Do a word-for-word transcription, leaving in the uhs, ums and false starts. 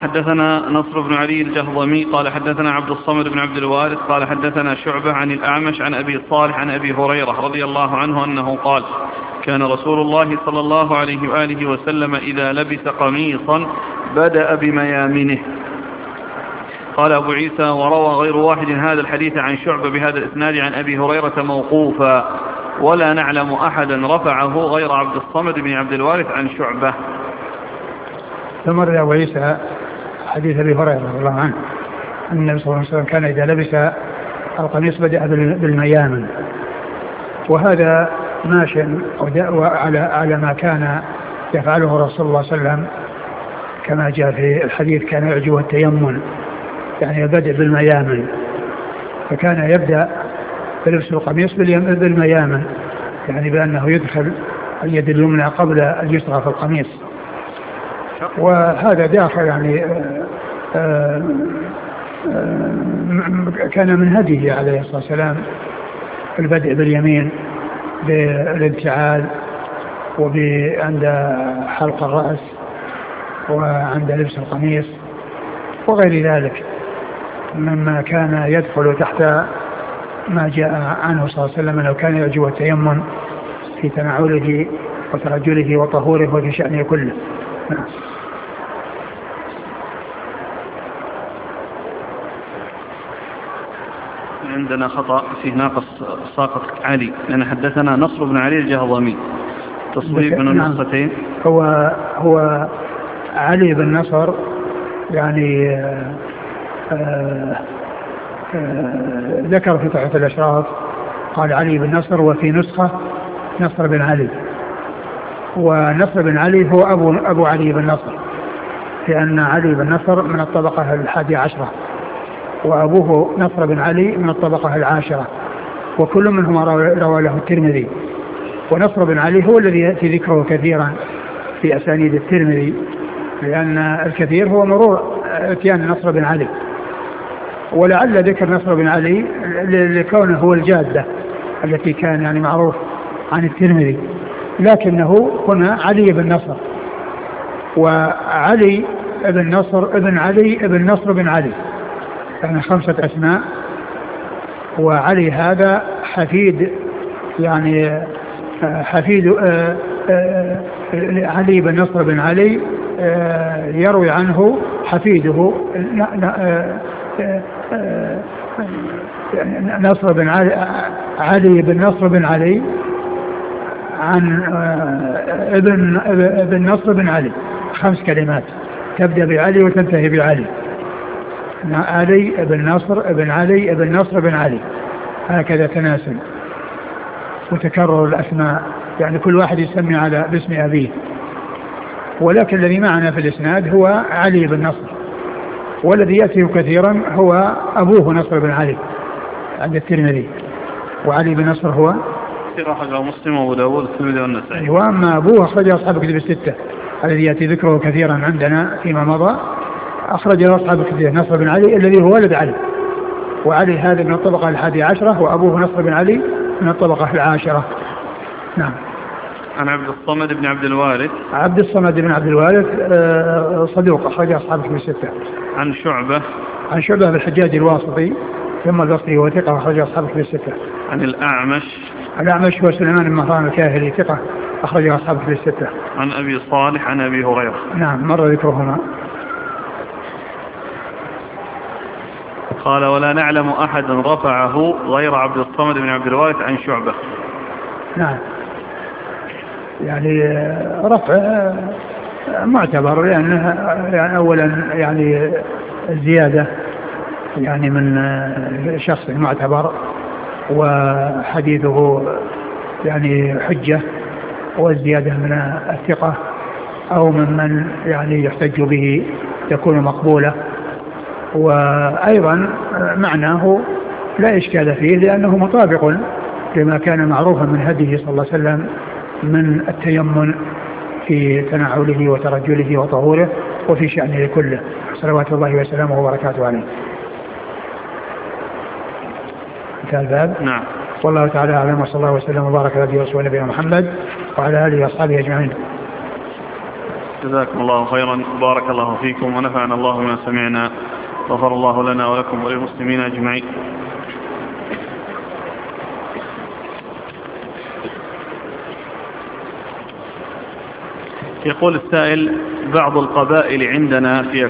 حدثنا نصر بن علي الجهضمي قال حدثنا عبد الصمد بن عبد الوارث قال حدثنا شعبة عن الأعمش عن أبي صالح عن أبي هريرة رضي الله عنه أنه قال كان رسول الله صلى الله عليه وآله وسلم إذا لبس قميصا بدأ بميامنه. قال أبو عيسى وروى غير واحد هذا الحديث عن شعبة بهذا الإسناد عن أبي هريرة موقوفا ولا نعلم أحدا رفعه غير عبد الصمد بن عبد الوارث عن شعبة. ثم روى أبو عيسى حديث أبي هريرة رضي الله عنه أن النبي صلى الله عليه وسلم كان إذا لبس القميص بدأ بالميامن، وهذا ماشٍ على على ما كان يفعله رسول الله صلى الله عليه وسلم كما جاء في الحديث كان يعجبه التيمن، يعني البدء بالميامن، فكان يبدأ بلبس القميص بالميامن، يعني بأنه يدخل اليد اليمنى قبل اليسرى في القميص، وهذا داخل يعني آآ آآ كان من هديه عليه الصلاة والسلام البدء باليمين بالانتعال وعند حلق الرأس وعند لبس القميص وغير ذلك مما كان يدخل تحت ما جاء عنه صلى الله عليه وسلم لو كان يعجبه التيمم في تناوله وترجله وطهوره وفي شأنه كله. عندنا خطأ فيه ناقص ساقط علي لأن حدثنا نصر بن علي الجهضمي تصويب من النسختين. هو هو علي بن نصر يعني آآ آآ ذكر في تحفة الأشراف قال علي بن نصر وفي نسخة نصر بن علي، ونصر بن علي هو أبو, أبو علي بن نصر، لأن علي بن نصر من الطبقة الحادية عشرة وأبوه نصر بن علي من الطبقة العاشرة، وكل منهما روى له الترمذي، ونصر بن علي هو الذي يأتي ذكره كثيرا في أسانيد الترمذي، لأن الكثير هو مرور اتيان نصر بن علي، ولعل ذكر نصر بن علي لكونه هو الجادة التي كان يعني معروف عن الترمذي، لكنه هنا علي بن نصر، وعلي ابن نصر ابن علي ابن نصر بن علي، يعني خمسة أسماء، وعلي هذا حفيد يعني حفيد علي بن نصر بن علي يروي عنه حفيده نصر بن علي علي بن نصر بن علي عن ابن ابن نصر بن علي، خمس كلمات تبدأ بعلي وتنتهي بعلي، علي ابن نصر ابن علي ابن نصر بن علي، هكذا تناسل وتكرر الأسماء، يعني كل واحد يسمي على باسم أبيه، ولكن الذي معنا في الإسناد هو علي بن نصر، والذي يأتيه كثيرا هو أبوه نصر بن علي عند الترمذي، وعلي بن نصر هو أخرجه مسلم وأبو داود والترمذي والنسائي، وأما أبوه أخرجه أصحاب الكتب الستة الذي يأتي ذكره كثيرا عندنا فيما مضى، أخرجه أصحاب الكتب نصر بن علي الذي هو ولد علي، وعلي هذا من الطبقة الحادية عشرة وأبوه نصر بن علي من الطبقة العاشرة. نعم. عن عبد الصمد بن عبد الوارث عبد الصمد بن عبد الوارث صدوق أخرج أصحاب الكتب الستة. عن شعبة عن شعبة بالحجاج الواسطي ثم البصري وثقة أخرج أصحاب الكتب الستة. عن الأعمش الأعمش هو سليمان بن مهران الكاهلي ثقة أخرج أصحاب الكتب الستة. عن أبي صالح عن أبي هريرة. نعم مر ذكرهما. قال ولا نعلم أحدا رفعه غير عبد الصمد بن عبد الوارث عن شعبة. نعم يعني رفع معتبر لأنه يعني أولا يعني الزيادة يعني من شخص معتبر وحديثه يعني حجة، والزيادة من الثقة أو ممن يعني يحتج به تكون مقبولة، وأيضا معناه لا إشكال فيه لأنه مطابق لما كان معروفا من هديه صلى الله عليه وسلم من التيمن في تناوله وترجله وطهوره وفي شأنه كله صلوات الله وسلامه وبركاته عليه. انتهى الباب. نعم. والله تعالى أعلم، وصلى الله وسلم وبارك على نبينا محمد وعلى آله وأصحابه أجمعين. جزاكم الله خيرا، بارك الله فيكم ونفعنا الله بما سمعنا، غفر الله لنا ولكم وللمسلمين أجمعين. يقول السائل: بعض القبائل عندنا في